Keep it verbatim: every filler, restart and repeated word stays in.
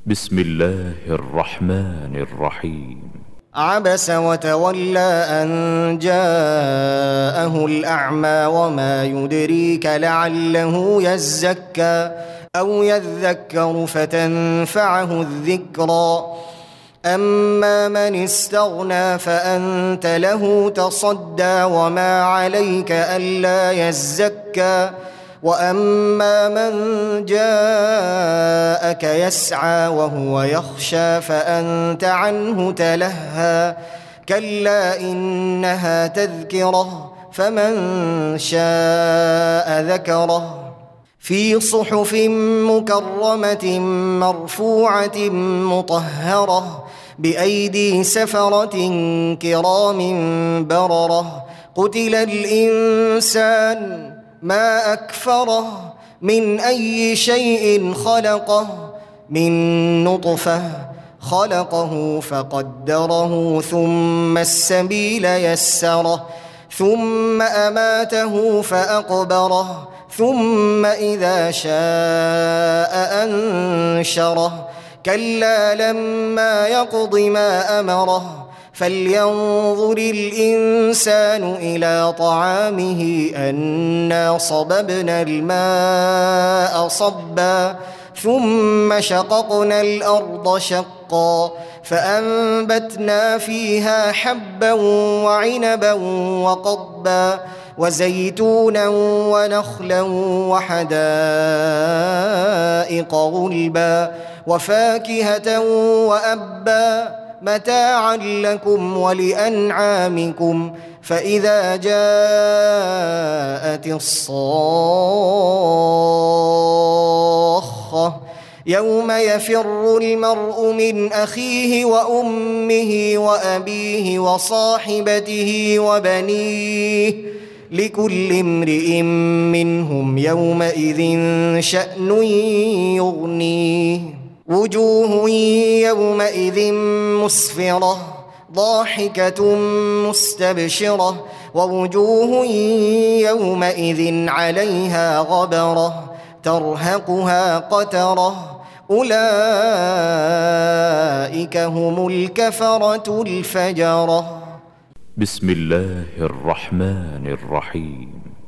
بسم الله الرحمن الرحيم. عبس وتولى أن جاءه الأعمى وما يدريك لعله يزكى أو يذكر فتنفعه الذكرى أما من استغنى فأنت له تصدى وما عليك ألا يزكى وأما من جاءك يسعى وهو يخشى فأنت عنه تلهى كلا إنها تذكرة فمن شاء ذكره في صحف مكرمة مرفوعة مطهرة بأيدي سفرة كرام بررة قتل الإنسان ما أكفره من أي شيء خلقه من نطفة خلقه فقدره ثم السبيل يسره ثم أماته فأقبره ثم إذا شاء أنشره كلا لما يقض ما أمره فلينظر الإنسان إلى طعامه أنا صببنا الماء صبا ثم شققنا الأرض شقا فأنبتنا فيها حبا وعنبا وقضبا وزيتونا ونخلا وحدائق غلبا وفاكهة وأبا متاعا لكم ولأنعامكم فإذا جاءت الصاخة يوم يفر المرء من أخيه وأمه وأبيه وصاحبته وبنيه لكل امرئ منهم يومئذ شأن يغنيه وجوه يومئذ مسفرة ضاحكة مستبشرة ووجوه يومئذ عليها غبرة ترهقها قترة أولئك هم الكفرة الفجرة. بسم الله الرحمن الرحيم.